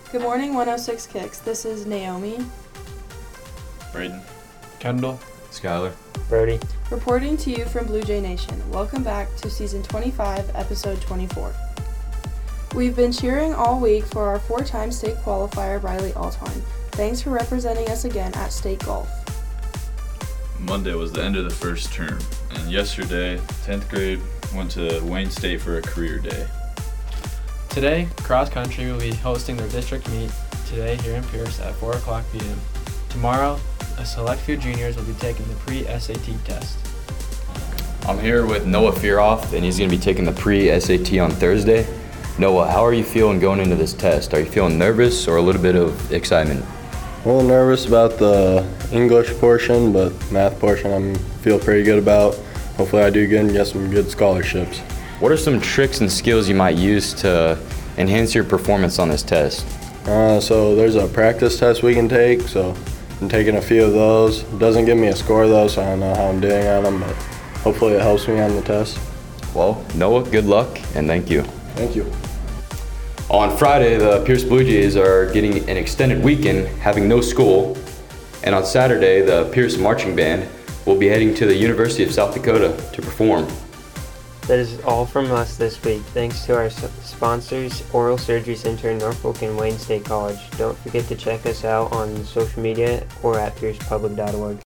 Good morning, 106 Kicks. This is Naomi. Braden. Kendall. Skylar. Brody. Reporting to you from Blue Jay Nation. Welcome back to Season 25, Episode 24. We've been cheering all week for our four-time state qualifier, Riley Althorn. Thanks for representing us again at State Golf. Monday was the end of the first term, and yesterday, 10th grade went to Wayne State for a career day. Today, cross country will be hosting their district meet today here in Pierce at 4 o'clock p.m. Tomorrow, a select few juniors will be taking the pre-SAT test. I'm here with Noah Fearoff, and he's going to be taking the pre-SAT on Thursday. Noah, how are you feeling going into this test? Are you feeling nervous or a little bit of excitement? A little nervous about the English portion, but math portion I feel pretty good about. Hopefully I do good and get some good scholarships. What are some tricks and skills you might use to enhance your performance on this test? So there's a practice test we can take, so I'm taking a few of those. It doesn't give me a score though, so I don't know how I'm doing on them, but hopefully it helps me on the test. Well, Noah, good luck and thank you. Thank you. On Friday, the Pierce Blue Jays are getting an extended weekend, having no school. And on Saturday, the Pierce Marching Band will be heading to the University of South Dakota to perform. That is all from us this week. Thanks to our sponsors, Oral Surgery Center in Norfolk and Wayne State College. Don't forget to check us out on social media or at piercepublic.org.